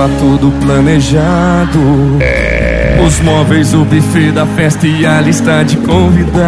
Tava tudo planejado, os móveis, o buffet da festa e a lista de convidados.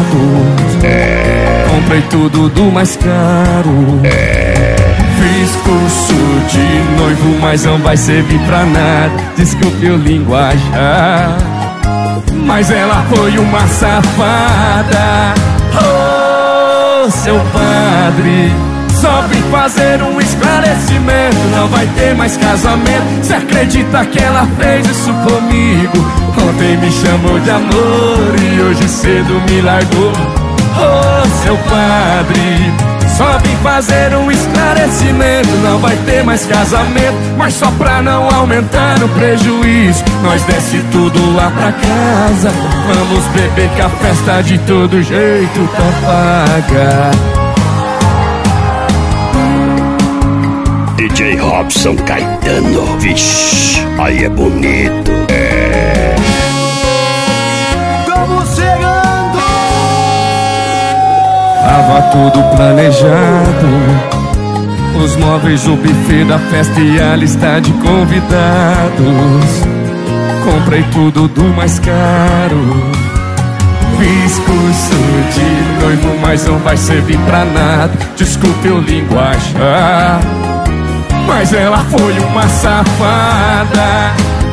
Comprei tudo do mais caro, fiz curso de noivo, mas não vai servir pra nada. Desculpe o linguajar, mas ela foi uma safada. Oh, seu padre, só vim fazer um esclarecimento. Não vai ter mais casamento. Cê acredita que ela fez isso comigo? Ontem me chamou de amor e hoje cedo me largou. Oh, seu padre, só vim fazer um esclarecimento. Não vai ter mais casamento, mas só pra não aumentar o prejuízo, nós desce tudo lá pra casa. Vamos beber que a festa de todo jeito tá paga. DJ Robson Caetano, vixe, aí é bonito. Estamos chegando. Tava tudo planejado, os móveis, o buffet da festa e a lista de convidados. Comprei tudo do mais caro, fiz curso de noivo, mas não vai servir pra nada. Desculpe o linguajar, mas ela foi uma safada.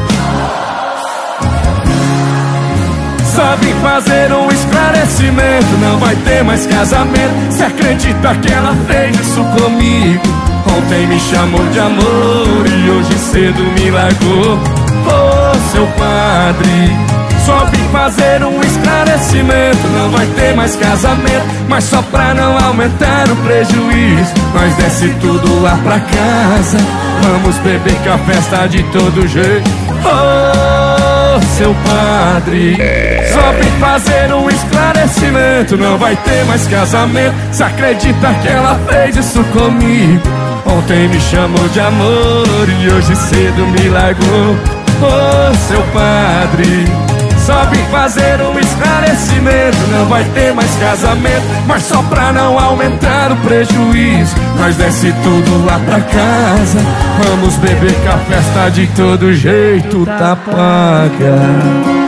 Só vim fazer um esclarecimento. Não vai ter mais casamento. Cê acredita que ela fez isso comigo? Ontem me chamou de amor e hoje cedo me largou. Oh, seu padre, só vim fazer um esclarecimento. Não vai ter mais casamento, mas só pra não aumentar o prejuízo, nós desce tudo lá pra casa. Vamos beber que a festa de todo jeito. Oh, seu padre, só vim fazer um esclarecimento. Não vai ter mais casamento. Cê acredita que ela fez isso comigo? Ontem me chamou de amor e hoje cedo me largou. Oh, seu padre, só vim fazer um esclarecimento. Não vai ter mais casamento, mas só pra não aumentar o prejuízo, nós desce tudo lá pra casa. Vamos beber que a festa de todo jeito tá paga.